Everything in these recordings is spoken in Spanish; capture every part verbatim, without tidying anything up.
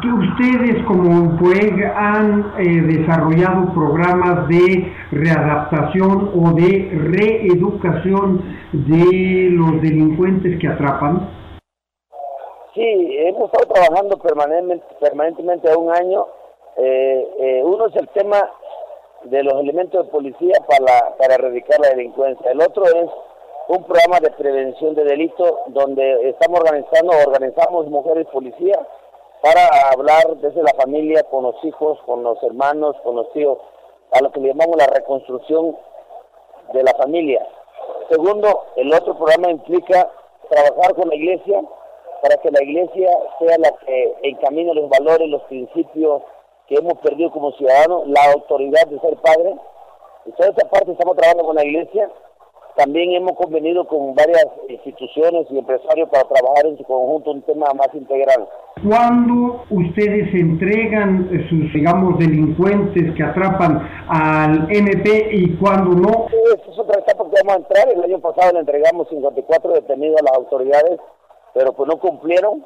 Ustedes como UPOEG han eh, desarrollado programas de readaptación o de reeducación de los delincuentes que atrapan. Sí, hemos estado trabajando permanentemente, permanentemente a un año. Eh, eh, uno es el tema de los elementos de policía para, la, para erradicar la delincuencia. El otro es un programa de prevención de delitos donde estamos organizando, organizamos mujeres policías para hablar desde la familia, con los hijos, con los hermanos, con los tíos, a lo que le llamamos la reconstrucción de la familia. Segundo, el otro programa implica trabajar con la iglesia para que la iglesia sea la que encamine los valores, los principios que hemos perdido como ciudadanos, la autoridad de ser padre. Y toda esta parte estamos trabajando con la iglesia. También hemos convenido con varias instituciones y empresarios para trabajar en su conjunto un tema más integral. ¿Cuándo ustedes entregan sus, digamos, delincuentes que atrapan al M P y cuándo no? Esa es otra etapa que vamos a entrar. El año pasado le entregamos cincuenta y cuatro detenidos a las autoridades, pero pues no cumplieron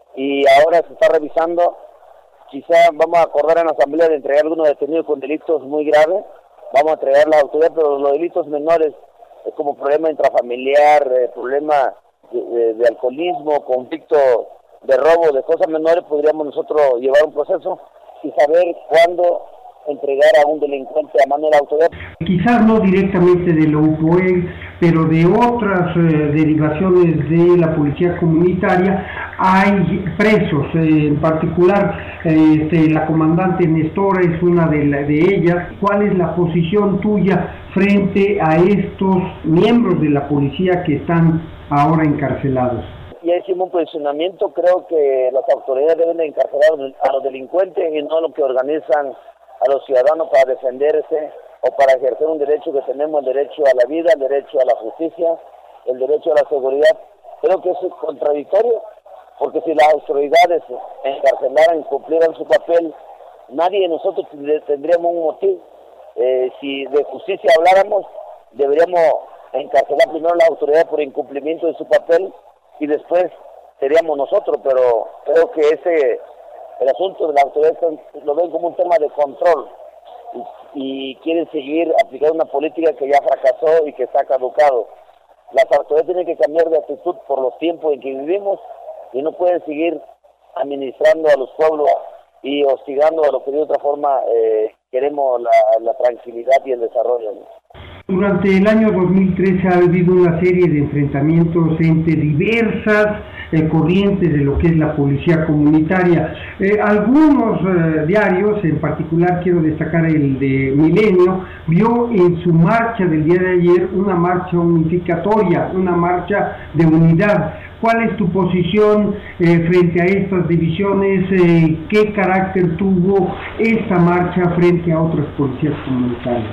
y ahora se está revisando. Quizá vamos a acordar en la asamblea de entregar algunos detenidos con delitos muy graves. Vamos a entregar a las autoridades, pero los delitos menores, es como problema intrafamiliar, eh, problema de, de, de alcoholismo, conflicto de robo, de cosas menores, podríamos nosotros llevar un proceso y saber cuándo entregar a un delincuente a mano de la autoridad. Quizás no directamente de la UPOEG, pero de otras eh, derivaciones de la policía comunitaria, hay presos, eh, en particular eh, este, la comandante Nestora es una de, la, de ellas. ¿Cuál es la posición tuya frente a estos miembros de la policía que están ahora encarcelados? Ya hicimos un posicionamiento, creo que las autoridades deben de encarcelar a los delincuentes y no a los que organizan a los ciudadanos para defenderse o para ejercer un derecho que tenemos, el derecho a la vida, el derecho a la justicia, el derecho a la seguridad. Creo que eso es contradictorio, porque si las autoridades encarcelaran y cumplieran su papel, nadie de nosotros tendríamos un motivo. Eh, si de justicia habláramos, deberíamos encarcelar primero a las autoridades por incumplimiento de su papel y después seríamos nosotros, pero creo que ese el asunto de las autoridades lo ven como un tema de control y, y quieren seguir aplicando una política que ya fracasó y que está caducado. Las autoridades tienen que cambiar de actitud por los tiempos en que vivimos y no pueden seguir administrando a los pueblos y hostigando a lo que de otra forma eh, queremos la, la tranquilidad y el desarrollo, ¿no? Durante el año dos mil trece ha habido una serie de enfrentamientos entre diversas eh, corrientes de lo que es la policía comunitaria. Eh, algunos eh, diarios, en particular quiero destacar el de Milenio, vio en su marcha del día de ayer una marcha unificatoria, una marcha de unidad. ¿Cuál es tu posición eh, frente a estas divisiones? Eh, ¿Qué carácter tuvo esta marcha frente a otras policías comunitarias?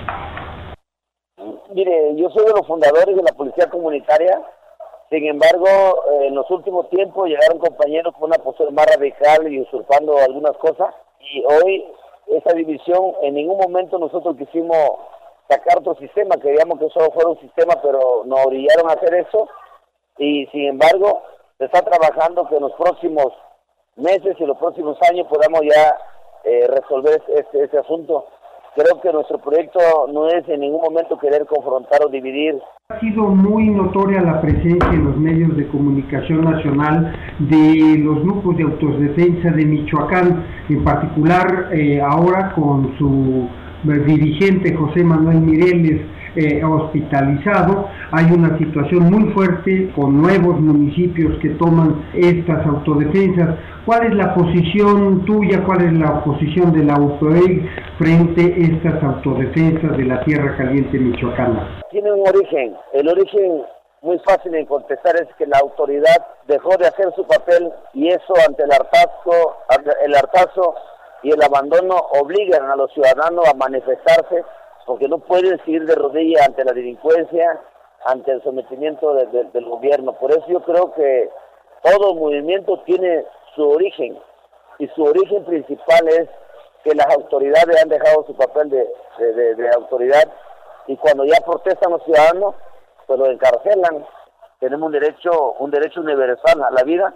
Mire, yo soy de los fundadores de la policía comunitaria. Sin embargo, eh, en los últimos tiempos llegaron compañeros con una postura más radical y usurpando algunas cosas. Y hoy, esa división, en ningún momento nosotros quisimos sacar otro sistema. Queríamos que solo fuera un sistema, pero nos orillaron a hacer eso. Y sin embargo, se está trabajando que en los próximos meses y los próximos años podamos ya eh, resolver este, este asunto. Creo que nuestro proyecto no es en ningún momento querer confrontar o dividir. Ha sido muy notoria la presencia en los medios de comunicación nacional de los grupos de autodefensa de Michoacán, en particular eh, ahora con su dirigente José Manuel Mireles eh, hospitalizado. Hay una situación muy fuerte con nuevos municipios que toman estas autodefensas. ¿Cuál es la posición tuya, cuál es la posición de la UPOEG frente a estas autodefensas de la Tierra Caliente michoacana? Tiene un origen. El origen muy fácil de contestar es que la autoridad dejó de hacer su papel y eso ante el hartazgo, el hartazo y el abandono obligan a los ciudadanos a manifestarse porque no pueden seguir de rodillas ante la delincuencia, ante el sometimiento de, de, del gobierno. Por eso yo creo que todo movimiento tiene su origen y su origen principal es que las autoridades han dejado su papel de, de, de, de autoridad y cuando ya protestan los ciudadanos pues los encarcelan. Tenemos un derecho un derecho universal a la vida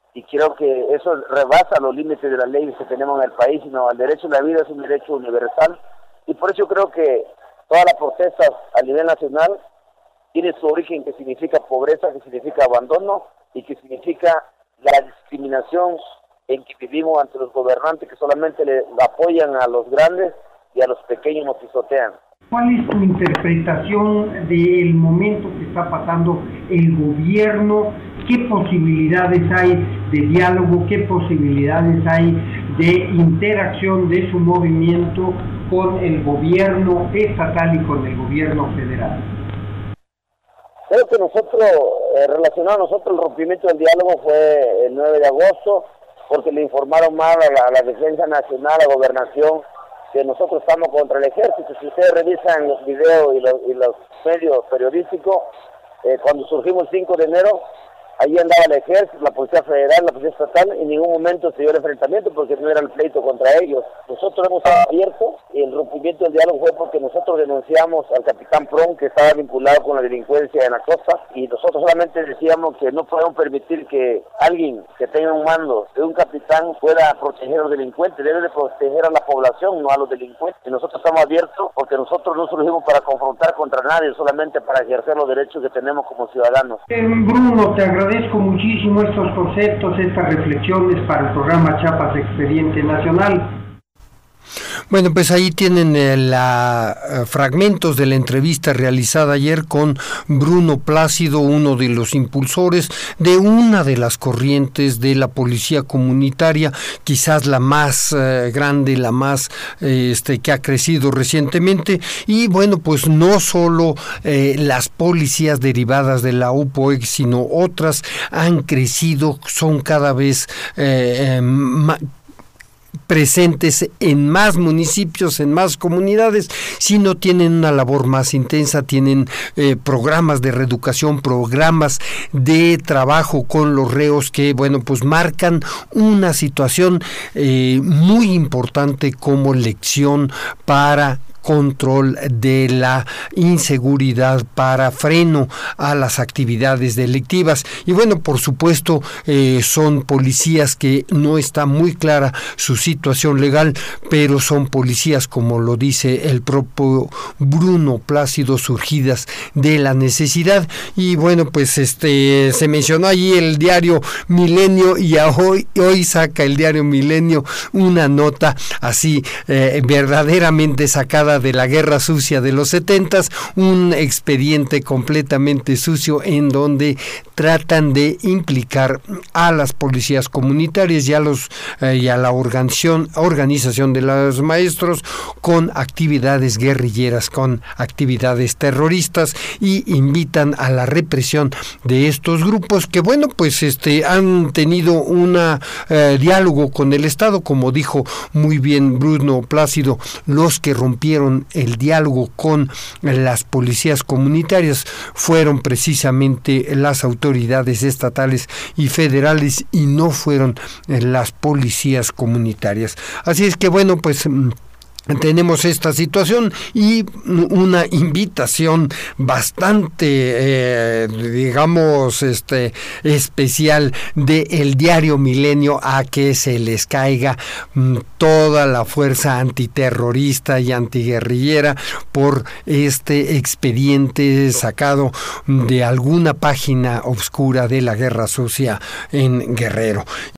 y creo que eso rebasa los límites de las leyes que tenemos en el país, sino el derecho a la vida es un derecho universal, y por eso creo que todas las protestas a nivel nacional tienen su origen, que significa pobreza, que significa abandono, y que significa la discriminación en que vivimos ante los gobernantes que solamente le apoyan a los grandes y a los pequeños nos pisotean. ¿Cuál es tu interpretación del momento que está pasando el gobierno? ¿Qué posibilidades hay de diálogo? ¿Qué posibilidades hay de interacción de su movimiento con el gobierno estatal y con el gobierno federal? Creo que nosotros, eh, relacionado a nosotros, el rompimiento del diálogo fue el nueve de agosto, porque le informaron mal a la, a la Defensa Nacional, a la Gobernación, que nosotros estamos contra el ejército. Si ustedes revisan los videos y los, y los medios periodísticos, eh, cuando surgimos el cinco de enero, ahí andaba el ejército, la Policía Federal, la Policía Estatal, en ningún momento se dio el enfrentamiento porque no era el pleito contra ellos. Nosotros hemos abierto y el rompimiento del diálogo fue porque nosotros denunciamos al capitán Pron, que estaba vinculado con la delincuencia en la costa, y nosotros solamente decíamos que no podemos permitir que alguien que tenga un mando de un capitán pueda proteger a los delincuentes, debe de proteger a la población, no a los delincuentes. Y nosotros estamos abiertos porque nosotros no surgimos para confrontar contra nadie, solamente para ejercer los derechos que tenemos como ciudadanos. Eh, Bruno, te agradezco muchísimo estos conceptos, estas reflexiones para el programa Chiapas Expediente Nacional. Bueno, pues ahí tienen eh, la, eh, fragmentos de la entrevista realizada ayer con Bruno Plácido, uno de los impulsores de una de las corrientes de la policía comunitaria, quizás la más eh, grande, la más eh, este que ha crecido recientemente. Y bueno, pues no solo eh, las policías derivadas de la U P O E X, sino otras han crecido, son cada vez eh, eh, más presentes en más municipios, en más comunidades, sino tienen una labor más intensa, tienen eh, programas de reeducación, programas de trabajo con los reos que, bueno, pues marcan una situación eh, muy importante como lección para control de la inseguridad, para freno a las actividades delictivas. Y bueno, por supuesto, eh, son policías que no está muy clara su situación legal, pero son policías, como lo dice el propio Bruno Plácido, surgidas de la necesidad. Y bueno, pues este se mencionó allí el diario Milenio, y hoy, hoy saca el diario Milenio una nota así eh, verdaderamente sacada de la guerra sucia de los setentas, un expediente completamente sucio en donde tratan de implicar a las policías comunitarias y a los eh, y a la organización organización de los maestros con actividades guerrilleras, con actividades terroristas, y invitan a la represión de estos grupos que, bueno, pues este han tenido un eh, diálogo con el Estado, como dijo muy bien Bruno Plácido. Los que rompieron el diálogo con las policías comunitarias fueron precisamente las autoridades estatales y federales, y no fueron las policías comunitarias. Así es que, bueno, pues tenemos esta situación y una invitación bastante, eh, digamos, este especial de el diario Milenio a que se les caiga mm, toda la fuerza antiterrorista y antiguerrillera por este expediente sacado de alguna página oscura de la guerra sucia en Guerrero.